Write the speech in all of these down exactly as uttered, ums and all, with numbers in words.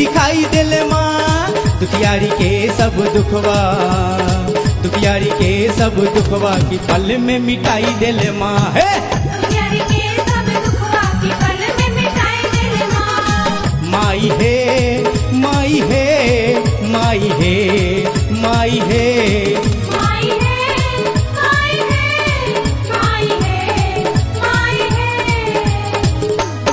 दिखाई दिल माँ दुखियारी के सब दुखवा दुखियारी के सब दुखवा की पल में मिटाई दिल माँ है दुखियारी के सब दुखवा की पल में मिटाई दिल माँ। माई है माई है माई है माई है माई है माई है माई है माई है।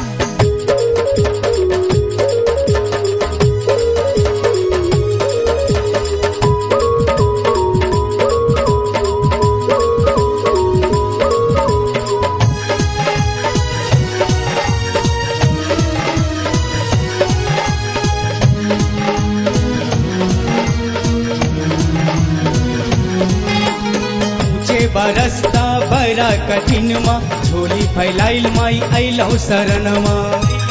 ऊंचे बरसता बड़ा कठिन माँ झोली फैलाइल माई अइलौ शरण माँ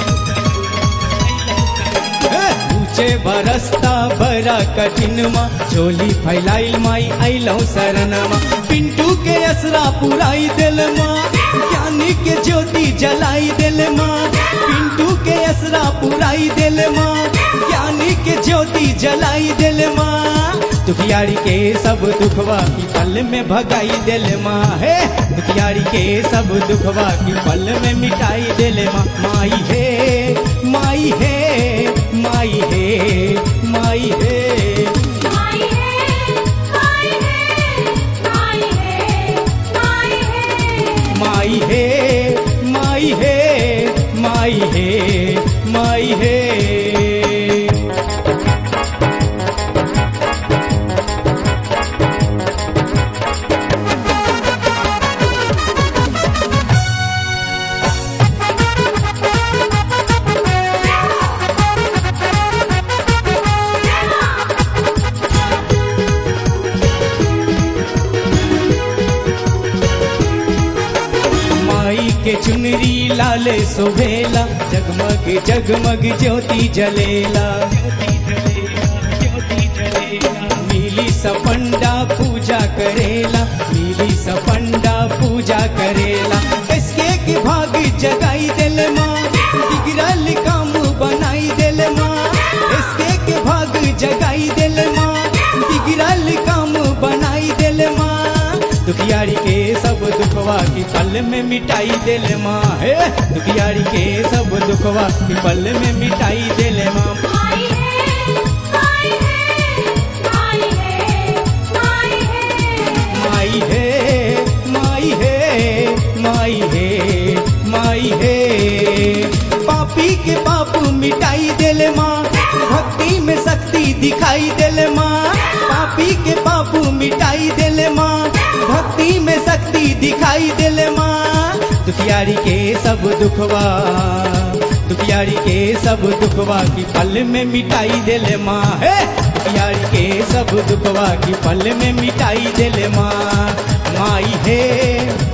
ऊंचे बरसता बड़ा कठिन माँ झोली फैलाइल माई अइलौ शरण माँ पिंटू के असरा पुराई दिल माँ ज्ञानी के ज्योति जलाई दिल माँ पिंटू के असरा पुराई दिल माँ ज्ञानी के ज्योति जलाई दिल माँ दुखियारी के सब दुखवा की पल में भगाई दिल माँ है दुखियारी के सब दुखवा की पल में मिटाई दिल माँ माई है माई है माई है माई है माई है माई है माई है माई है माई है माई है माई है माई है माई के चुनरी लाल सुभेला जगमग जगमग ज्योति जलेला नीली सपंडा पूजा करेला नीली सपंडा पूजा करेला इसके के भाग जगाई दिल माँ बिगड़ल काम बनाई दिल माँ इसके के भाग जगाई दिल माँ बिगड़ल काम बनाई दिल माँ दुखियारी के सब दुखवा की पल में मिटाई दिल माँ है दुखियारी के सब दुखवा की पल में मिटाई दिल माँ माई है माई है माई है माई है माई है माई है माई है माई है पापी के पाप मिटाई दिल माँ भक्ति में शक्ति दिखाई दिल माँ पापी के पाप मिटाई दिल माँ भक्ति में शक्ति दिखाई दिल माँ दुखियारी के सब दुखवा दुखियारी के सब दुखवा की पल में मिटाई दिल माँ है दुखियारी के सब दुखवा की पल में मिटाई दिल माँ माई है